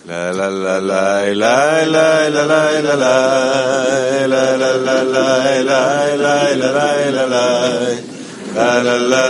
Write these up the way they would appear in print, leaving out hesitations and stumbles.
La la la la la la la la la la la la la la la la la la la la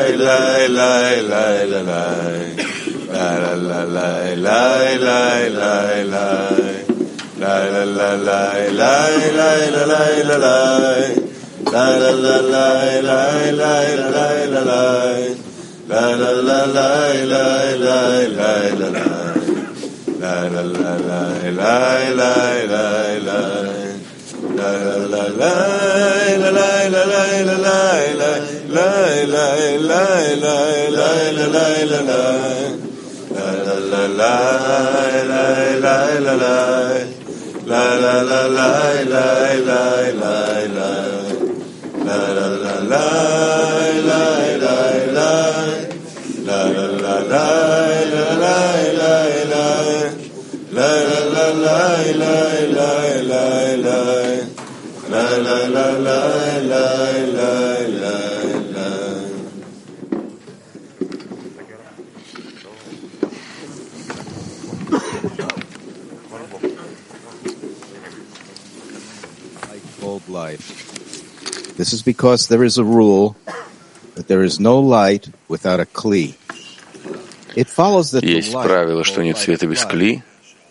This is because there is a rule that there is no light without a kli. It follows that Есть правило, что нет света без кли,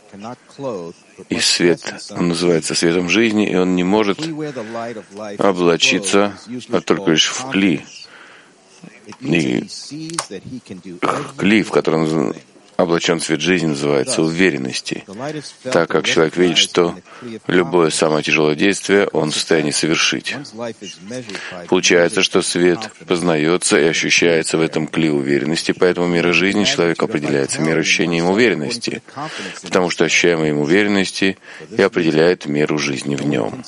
и свет называется светом жизни, и он не может облачиться только лишь в кли. И кли, в котором облачен свет жизни, называется уверенности, так как человек видит, что любое самое тяжелое действие он в состоянии совершить. Получается, что свет познается и ощущается в этом кли уверенности, поэтому мера жизни человека определяется мерой ощущения им уверенности, потому что ощущаемая им уверенности и определяет меру жизни в нем.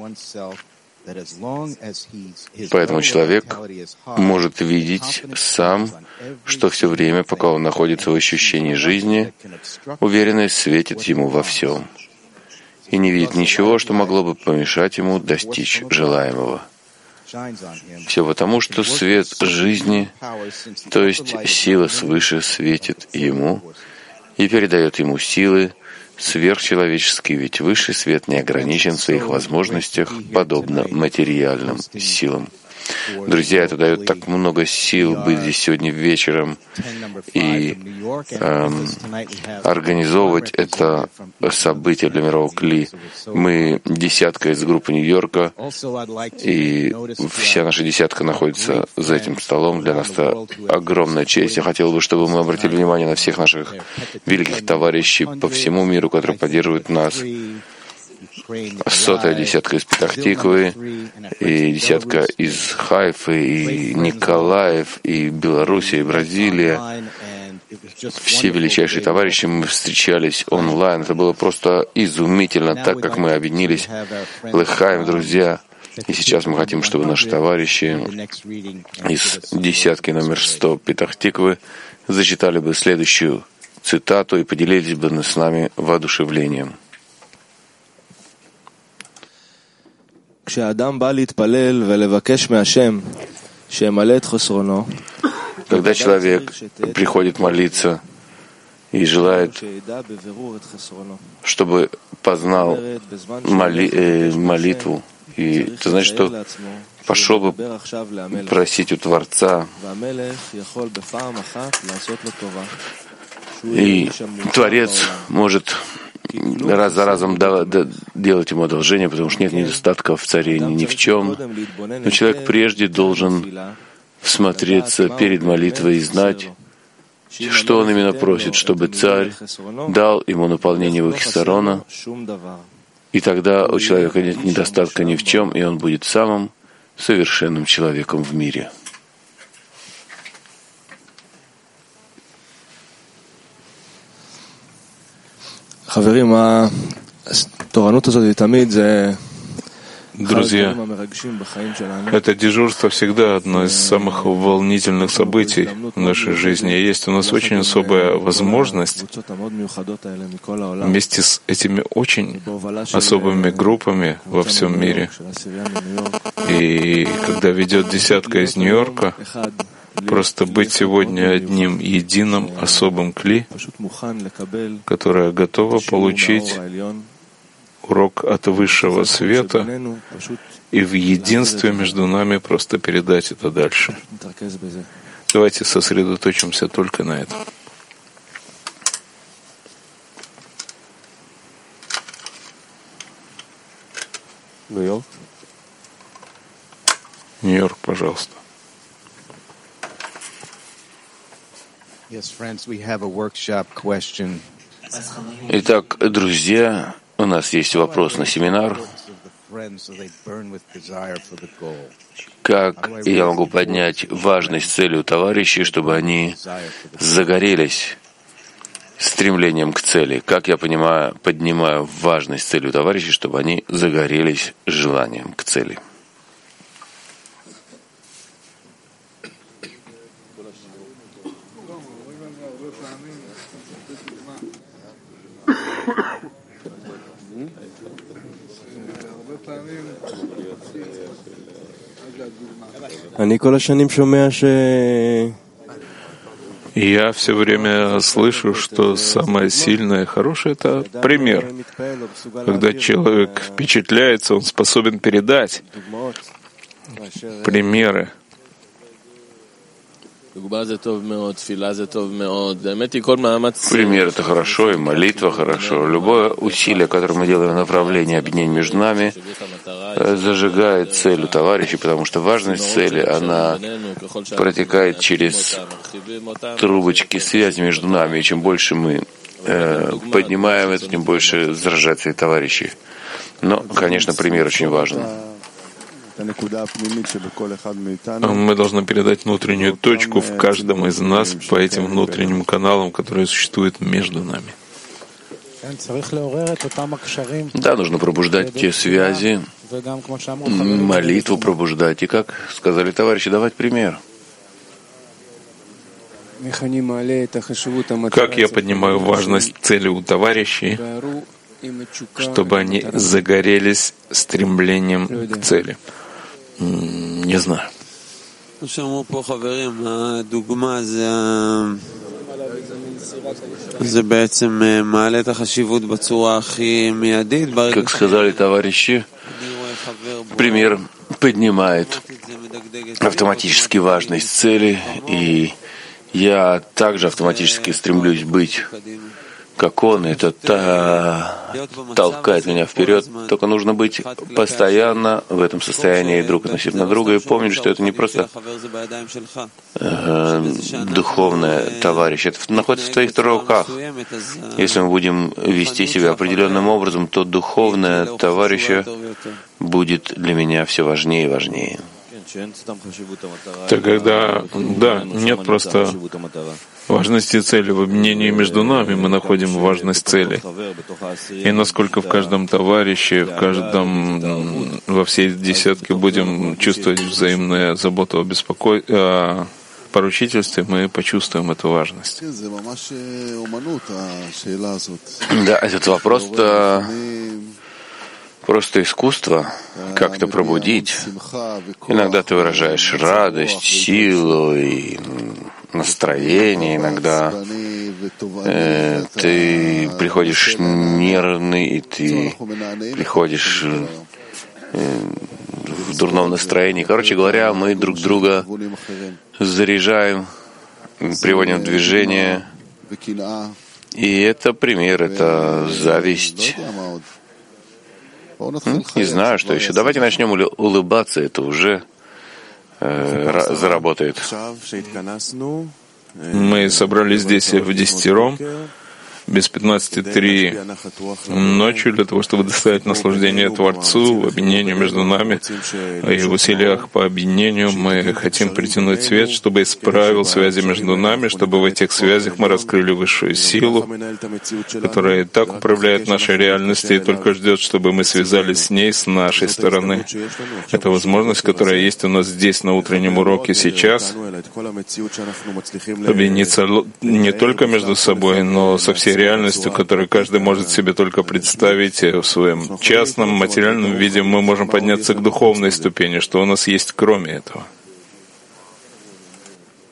Поэтому человек может видеть сам, что все время, пока он находится в ощущении жизни, уверенность светит ему во всем, и не видит ничего, что могло бы помешать ему достичь желаемого. Все потому, что свет жизни, то есть сила свыше, светит ему и передает ему силы, сверхчеловеческий, ведь высший свет не ограничен в своих возможностях, подобно материальным силам. Друзья, это дает так много сил быть здесь сегодня вечером и организовывать это событие для мирового кли. Мы десятка из группы Нью-Йорка, и вся наша десятка находится за этим столом. Для нас это огромная честь. Я хотел бы, чтобы мы обратили внимание на всех наших великих товарищей по всему миру, которые поддерживают нас. 100-я десятка из Петах-Тиквы, и десятка из Хайфы, и Николаев, и Белоруссия, и Бразилия. Все величайшие товарищи, мы встречались онлайн. Это было просто изумительно, так как мы объединились. Лыхаем, друзья. И сейчас мы хотим, чтобы наши товарищи из десятки номер 100 Петах-Тиквы зачитали бы следующую цитату и поделились бы с нами воодушевлением. Когда человек приходит молиться и желает, чтобы познал молитву, и ты знаешь, что пошел бы просить у Творца, и Творец может раз за разом делать ему одолжение, потому что нет недостатка в царе ни в чем. Но человек прежде должен всмотреться перед молитвой и знать, что он именно просит, чтобы царь дал ему наполнение его хисарона, и тогда у человека нет недостатка ни в чем, и он будет самым совершенным человеком в мире. Друзья, это дежурство всегда одно из самых волнительных событий в нашей жизни. И есть у нас очень особая возможность вместе с этими очень особыми группами во всем мире. И когда ведет десятка из Нью-Йорка, просто быть сегодня одним единым особым кли, которое готово получить урок от высшего света и в единстве между нами просто передать это дальше. Давайте сосредоточимся только на этом. Нью-Йорк, пожалуйста. Итак, друзья, у нас есть вопрос на семинар. Как я могу поднять важность цели у товарищей, чтобы они загорелись стремлением к цели? Как я поднимаю важность цели у товарищей, чтобы они загорелись желанием к цели? Я все время слышу, что самое сильное и хорошее — это пример. Когда человек впечатляется, он способен передать примеры. Пример — это хорошо, и молитва хорошо. Любое усилие, которое мы делаем в направлении объединения между нами, зажигает цель у товарищей, потому что важность цели, она протекает через трубочки связи между нами. И чем больше мы поднимаем это, тем больше заражает своих товарищей. Но, конечно, пример очень важен. Мы должны передать внутреннюю точку в каждом из нас по этим внутренним каналам, которые существуют между нами. Да, нужно пробуждать те связи, молитву пробуждать. И, как сказали товарищи, давать пример. Как я поднимаю важность цели у товарищей, чтобы они загорелись стремлением к цели? Не знаю. Как сказали товарищи, пример поднимает автоматически важность цели, и я также автоматически стремлюсь быть как он, это толкает меня вперед. Только нужно быть постоянно в этом состоянии друг относительно друга и помнить, что это не просто духовное товарищ, это находится в твоих руках. Если мы будем вести себя определенным образом, то духовное товарища будет для меня все важнее и важнее. Так когда, нет просто важности цели в объединении между нами, мы находим важность цели. И насколько в каждом товарище, во всей десятке будем чувствовать взаимную заботу о поручительстве, мы почувствуем эту важность. Да, этот вопрос просто искусство как-то пробудить. Иногда ты выражаешь радость, силу и настроение, иногда ты приходишь нервный, и ты приходишь в дурном настроении. Короче говоря, мы друг друга заряжаем, приводим в движение. И это пример, это зависть. Не знаю, что еще. Давайте начнем улыбаться, это уже заработает. Мы собрались здесь в 10, без 15:03 ночью для того, чтобы доставить наслаждение Творцу, в объединении между нами, и в усилиях по объединению мы хотим притянуть свет, чтобы исправил связи между нами, чтобы в этих связях мы раскрыли высшую силу, которая и так управляет нашей реальностью и только ждет, чтобы мы связались с ней с нашей стороны. Это возможность, которая есть у нас здесь на утреннем уроке сейчас, объединиться не только между собой, но со всей реальностью, которую каждый может себе только представить в своем частном, материальном виде, мы можем подняться к духовной ступени, что у нас есть кроме этого.